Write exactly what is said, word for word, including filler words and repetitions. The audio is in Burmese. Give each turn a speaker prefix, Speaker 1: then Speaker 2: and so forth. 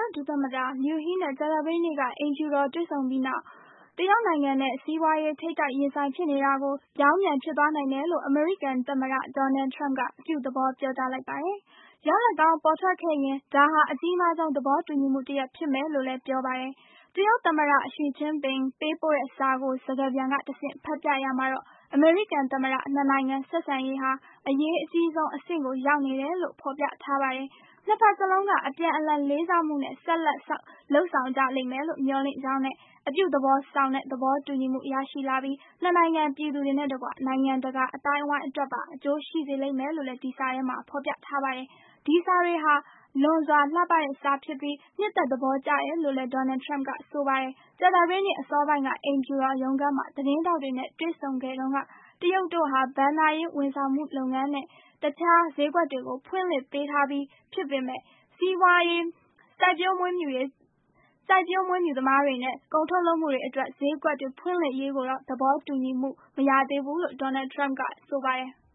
Speaker 1: ရဒုသမ္မတ Liu He နဲ့ကြာသပတေးနေ့က အိမ်ဖြူတော်တွေ့ဆုံပြီးနောက် တရုတ်နိုင်ငံနဲ့စီးပွားရေးထိပ်တိုက်ရင်ဆိုင်ဖြစ်နေတာကို ပြောင်းပြန်ဖြစ်သွားနိုင်တယ်လို့ အမေရိကန်သမ္မတ Donald Trump ကအပြုသဘောပြောကြားလိုက်ပါတယ်။ ရလဒ်ကောင်းပေါ်ထွက်ခဲ့ရင် ဒါဟာ အကြီးမားဆုံးသဘောတူညီမှုတရပ်ဖြစ်မယ်လို့လည်းပြောပါတယ်။ တရုတ်သမ္မတ Xi Jinping ပေးပို့တဲ့စာကို စကားပြန်ကတဆင့်ဖတ်ပြရာမှာတော့ အမေရိကန်သမ္မတ နှစ်နိုင်ငံဆက်ဆံရေးဟာ အရေးအကြီးဆုံးအဆင့်ကိုရောက်နေတယ်လို့ ဖော်ပြထားပါတယ်။ နှစ်ဘက်စလုံးက အပြန်အလှန်လေးစားမှုနဲ့ ဆက်လက်လုပ်ဆောင်ကြလိမ့်မယ်လို့ မျှော်လင့်ကြောင်းနဲ့ အပြုသဘောဆောင်တဲ့သဘောတူညီမှုရရှိလာပြီး နှစ်နိုင်ငံပြည်သူတွေနဲ့တကွ နိုင်ငံတကာအသိုင်းအဝိုင်းအတွက်ပါ အကျိုးရှိစေလိမ့်မယ်လို့လည်း ဒီစာထဲမှာဖော်ပြထားပါတယ်။ ဒီစာတွေဟာ လွန်စွာလှပတဲ့စာဖြစ်ပြီး နှစ်သက်သဘောကျတယ်လို့လည်း Donald Trump ကဆိုပါတယ်။ ကြာသပတေးနေ့အစောပိုင်းက အိမ်ဖြူတော်ရုံးခန်းမှာ သတင်းထောက်တွေနဲ့တွေ့ဆုံခဲ့တုန်းက တရုတ်တို့ဟာ ဘဏ္ဍာရေးဝန်ဆောင်မှုလုပ်ငန်းနဲ့ တခြားဈေးကွက်တွေကို ဖွင့်လှစ်ပေးထားပြီးဖြစ်ပေမဲ့ စီးပွားရေး၊ စိုက်ပျိုးမွေးမြူသမားတွေနဲ့ ကုန်ထုတ်လုပ်မှုတွေအတွက် ဈေးကွက်တွေဖွင့်လှစ်ရေးကိုတော့ သဘောတူညီမှုမရသေးဘူးလို့ Donald Trump ကဆိုပါတယ်။